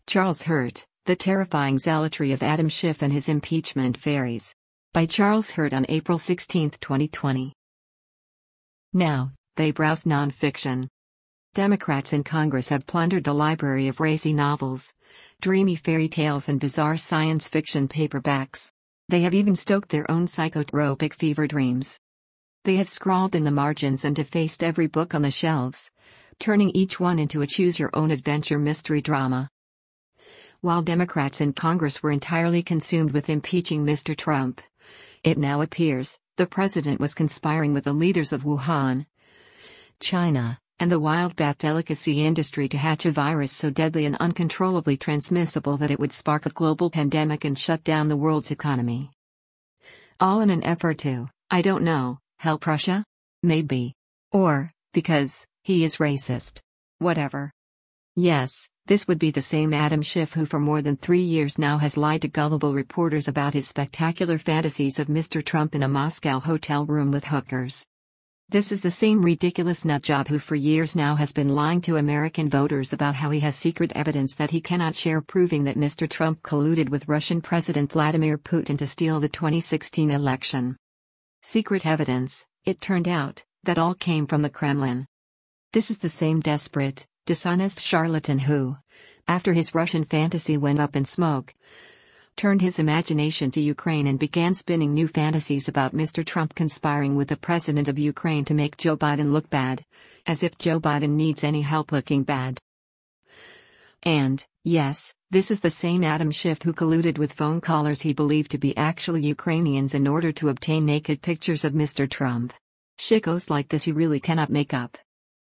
Charles Hurt, The Terrifying Zealotry of Adam Schiff and His Impeachment Fairies. By Charles Hurt on April 16, 2020. Now, they browse nonfiction. Democrats in Congress have plundered the library of racy novels, dreamy fairy tales and bizarre science fiction paperbacks. They have even stoked their own psychotropic fever dreams. They have scrawled in the margins and defaced every book on the shelves, turning each one into a choose-your-own-adventure mystery drama. While Democrats in Congress were entirely consumed with impeaching Mr. Trump, it now appears the president was conspiring with the leaders of Wuhan, China, and the wild bat delicacy industry to hatch a virus so deadly and uncontrollably transmissible that it would spark a global pandemic and shut down the world's economy. All in an effort to, I don't know, help Russia? Maybe. Or, because he is racist. Whatever. Yes, this would be the same Adam Schiff who for more than 3 years now has lied to gullible reporters about his spectacular fantasies of Mr. Trump in a Moscow hotel room with hookers. This is the same ridiculous nutjob who for years now has been lying to American voters about how he has secret evidence that he cannot share proving that Mr. Trump colluded with Russian President Vladimir Putin to steal the 2016 election. Secret evidence, it turned out, that all came from the Kremlin. This is the same desperate, dishonest charlatan who, after his Russian fantasy went up in smoke, turned his imagination to Ukraine and began spinning new fantasies about Mr. Trump conspiring with the president of Ukraine to make Joe Biden look bad, as if Joe Biden needs any help looking bad. And, yes, this is the same Adam Schiff who colluded with phone callers he believed to be actual Ukrainians in order to obtain naked pictures of Mr. Trump. Shickos like this you really cannot make up.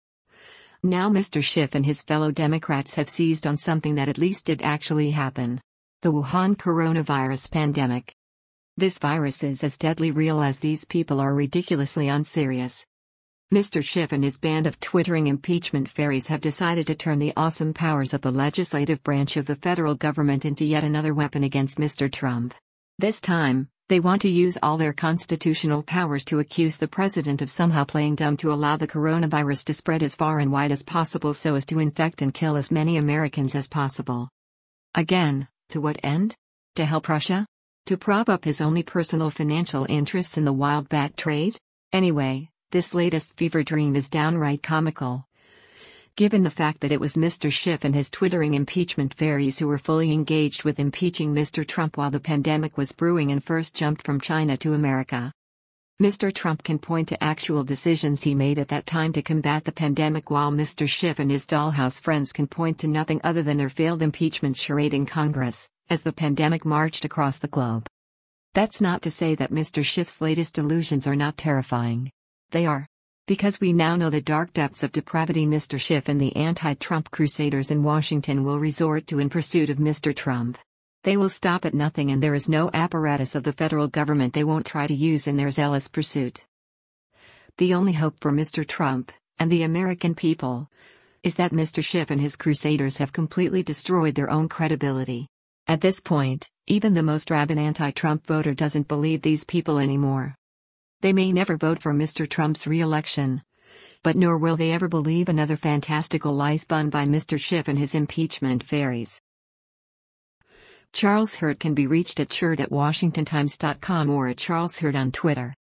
Now Mr. Schiff and his fellow Democrats have seized on something that at least did actually happen. The Wuhan coronavirus pandemic. This virus is as deadly real as these people are ridiculously unserious. Mr. Schiff and his band of twittering impeachment fairies have decided to turn the awesome powers of the legislative branch of the federal government into yet another weapon against Mr. Trump. This time, they want to use all their constitutional powers to accuse the president of somehow playing dumb to allow the coronavirus to spread as far and wide as possible so as to infect and kill as many Americans as possible. Again, to what end? To help Russia? To prop up his only personal financial interests in the wild bat trade? Anyway, this latest fever dream is downright comical, given the fact that it was Mr. Schiff and his twittering impeachment fairies who were fully engaged with impeaching Mr. Trump while the pandemic was brewing and first jumped from China to America. Mr. Trump can point to actual decisions he made at that time to combat the pandemic, while Mr. Schiff and his dollhouse friends can point to nothing other than their failed impeachment charade in Congress, as the pandemic marched across the globe. That's not to say that Mr. Schiff's latest delusions are not terrifying. They are. Because we now know the dark depths of depravity Mr. Schiff and the anti-Trump crusaders in Washington will resort to in pursuit of Mr. Trump. They will stop at nothing, and there is no apparatus of the federal government they won't try to use in their zealous pursuit. The only hope for Mr. Trump, and the American people, is that Mr. Schiff and his crusaders have completely destroyed their own credibility. At this point, even the most rabid anti-Trump voter doesn't believe these people anymore. They may never vote for Mr. Trump's re-election, but nor will they ever believe another fantastical lie spun by Mr. Schiff and his impeachment fairies. Charles Hurt can be reached at Shurt@WashingtonTimes.com or at Charles Hurt on Twitter.